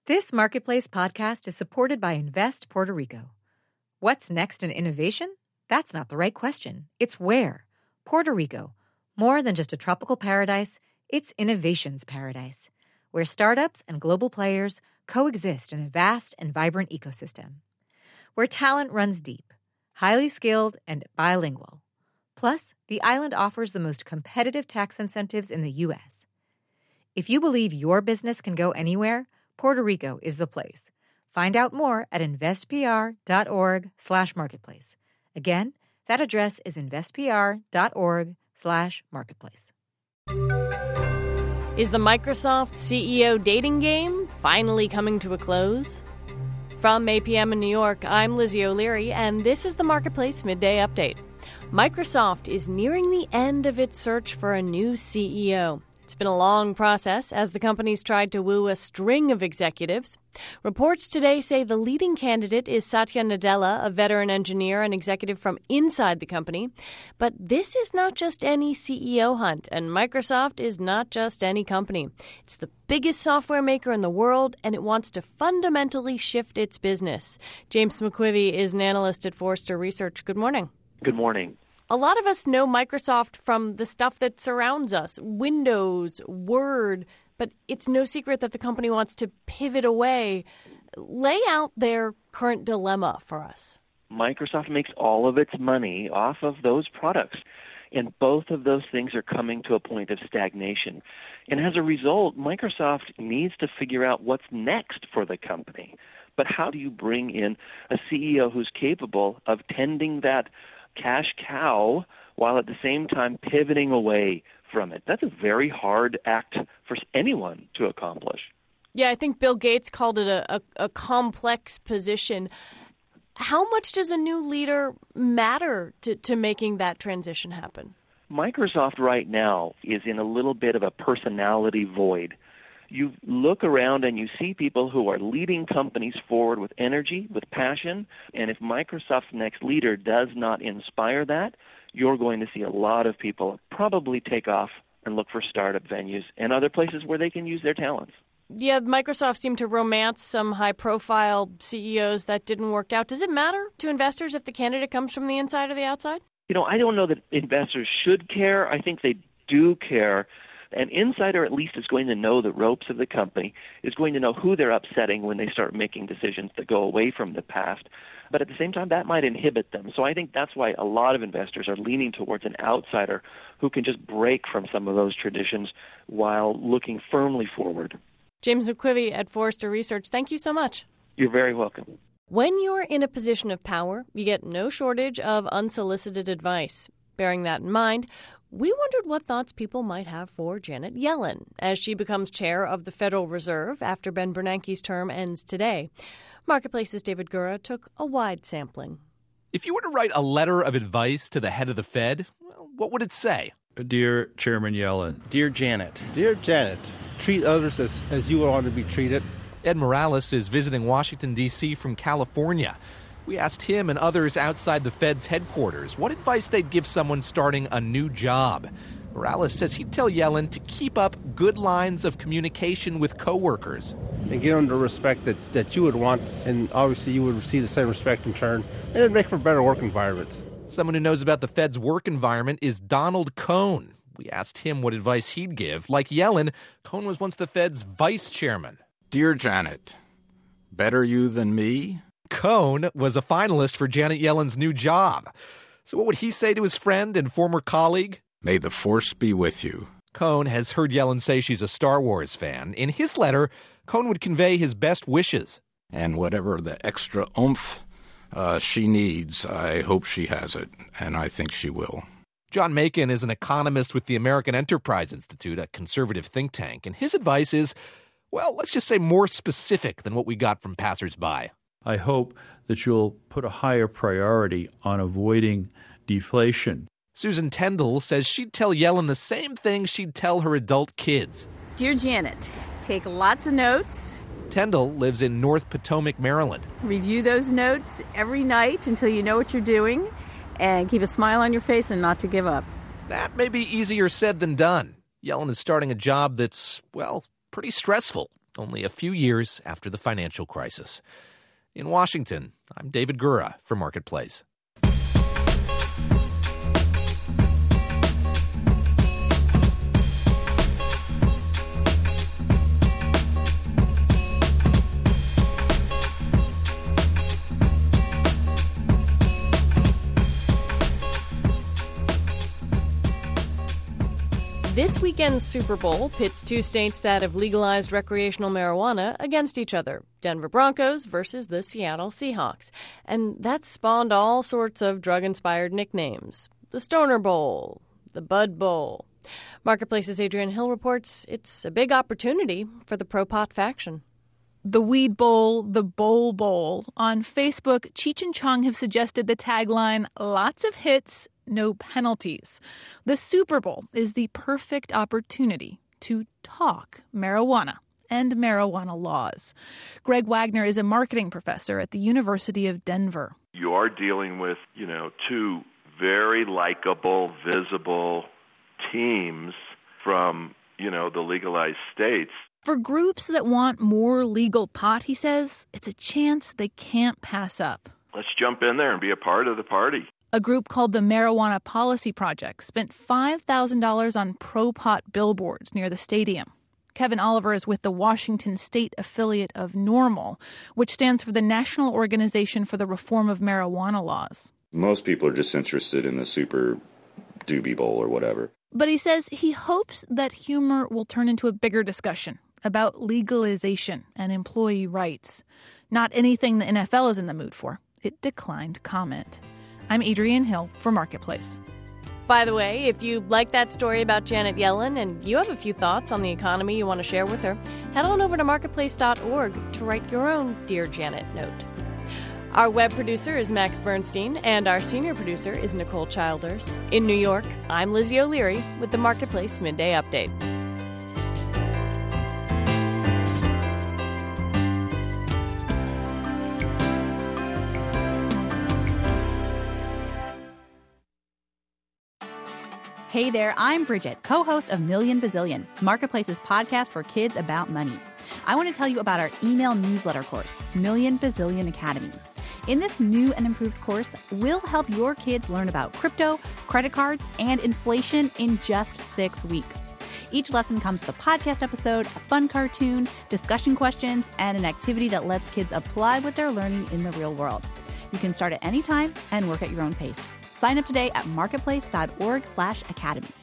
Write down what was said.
This Marketplace podcast is supported by Invest Puerto Rico. What's next in innovation? That's not the right question. It's where. Puerto Rico. More than just a tropical paradise, it's innovation's paradise, where startups and global players coexist in a vast and vibrant ecosystem. Where talent runs deep, highly skilled, and bilingual. Plus, the island offers the most competitive tax incentives in the U.S. If you believe your business can go anywhere, Puerto Rico is the place. Find out more at investpr.org/marketplace. Again, that address is investpr.org/marketplace. Is the Microsoft CEO dating game finally coming to a close? From APM in New York, I'm Lizzie O'Leary, and this is the Marketplace Midday Update. Microsoft is nearing the end of its search for a new CEO. It's been a long process as the company's tried to woo a string of executives. Reports today say the leading candidate is Satya Nadella, a veteran engineer and executive from inside the company. But this is not just any CEO hunt, and Microsoft is not just any company. It's the biggest software maker in the world, and it wants to fundamentally shift its business. James McQuivey is an analyst at Forrester Research. Good morning. Good morning. A lot of us know Microsoft from the stuff that surrounds us, Windows, Word, but it's no secret that the company wants to pivot away. Lay out their current dilemma for us. Microsoft makes all of its money off of those products, and both of those things are coming to a point of stagnation. And as a result, Microsoft needs to figure out what's next for the company. But how do you bring in a CEO who's capable of tending that cash cow while at the same time pivoting away from it? That's a very hard act for anyone to accomplish. Yeah, I think Bill Gates called it a complex position. How much does a new leader matter to making that transition happen? Microsoft right now is in a little bit of a personality void. You look around and you see people who are leading companies forward with energy, with passion, and if Microsoft's next leader does not inspire that, you're going to see a lot of people probably take off and look for startup venues and other places where they can use their talents. Yeah, Microsoft seemed to romance some high-profile CEOs that didn't work out. Does it matter to investors if the candidate comes from the inside or the outside? I don't know that investors should care. I think they do care. An insider at least is going to know the ropes of the company, is going to know who they're upsetting when they start making decisions that go away from the past. But at the same time, that might inhibit them. So I think that's why a lot of investors are leaning towards an outsider who can just break from some of those traditions while looking firmly forward. James McQuivey at Forrester Research, thank you so much. You're very welcome. When you're in a position of power, you get no shortage of unsolicited advice. Bearing that in mind, we wondered what thoughts people might have for Janet Yellen as she becomes chair of the Federal Reserve after Ben Bernanke's term ends today. Marketplace's David Gura took a wide sampling. If you were to write a letter of advice to the head of the Fed, what would it say? Dear Chairman Yellen. Dear Janet. Dear Janet, treat others as you would want to be treated. Ed Morales is visiting Washington, D.C. from California. We asked him and others outside the Fed's headquarters what advice they'd give someone starting a new job. Morales says he'd tell Yellen to keep up good lines of communication with coworkers. And give them the respect that you would want, and obviously you would receive the same respect in turn, and it'd make for better work environments. Someone who knows about the Fed's work environment is Donald Cohn. We asked him what advice he'd give. Like Yellen, Cohn was once the Fed's vice chairman. Dear Janet, better you than me? Cohn was a finalist for Janet Yellen's new job. So what would he say to his friend and former colleague? May the force be with you. Cohn has heard Yellen say she's a Star Wars fan. In his letter, Cohn would convey his best wishes. And whatever the extra oomph she needs, I hope she has it, and I think she will. John Macon is an economist with the American Enterprise Institute, a conservative think tank, and his advice is, well, let's just say more specific than what we got from passersby. I hope that you'll put a higher priority on avoiding deflation. Susan Tendall says she'd tell Yellen the same thing she'd tell her adult kids. Dear Janet, take lots of notes. Tendall lives in North Potomac, Maryland. Review those notes every night until you know what you're doing, and keep a smile on your face and not to give up. That may be easier said than done. Yellen is starting a job that's, well, pretty stressful. only a few years after the financial crisis. In Washington, I'm David Gura for Marketplace. This weekend's Super Bowl pits two states that have legalized recreational marijuana against each other, Denver Broncos versus the Seattle Seahawks. And that spawned all sorts of drug-inspired nicknames. The Stoner Bowl, the Bud Bowl. Marketplace's Adrienne Hill reports it's a big opportunity for the pro-pot faction. The Weed Bowl, the Bowl Bowl. On Facebook, Cheech and Chong have suggested the tagline, lots of hits, no penalties. The Super Bowl is the perfect opportunity to talk marijuana and marijuana laws. Greg Wagner is a marketing professor at the University of Denver. You are dealing with, two very likable, visible teams from, the legalized states. For groups that want more legal pot, he says, it's a chance they can't pass up. Let's jump in there and be a part of the party. A group called the Marijuana Policy Project spent $5,000 on pro-pot billboards near the stadium. Kevin Oliver is with the Washington state affiliate of NORML, which stands for the National Organization for the Reform of Marijuana Laws. Most people are just interested in the Super Doobie Bowl or whatever. But he says he hopes that humor will turn into a bigger discussion about legalization and employee rights. Not anything the NFL is in the mood for. It declined comment. I'm Adrienne Hill for Marketplace. By the way, if you like that story about Janet Yellen and you have a few thoughts on the economy you want to share with her, head on over to marketplace.org to write your own Dear Janet note. Our web producer is Max Bernstein, and our senior producer is Nicole Childers. In New York, I'm Lizzie O'Leary with the Marketplace Midday Update. Hey there, I'm Bridget, co-host of Million Bazillion, Marketplace's podcast for kids about money. I want to tell you about our email newsletter course, Million Bazillion Academy. In this new and improved course, we'll help your kids learn about crypto, credit cards, and inflation in just 6 weeks. Each lesson comes with a podcast episode, a fun cartoon, discussion questions, and an activity that lets kids apply what they're learning in the real world. You can start at any time and work at your own pace. Sign up today at marketplace.org/academy.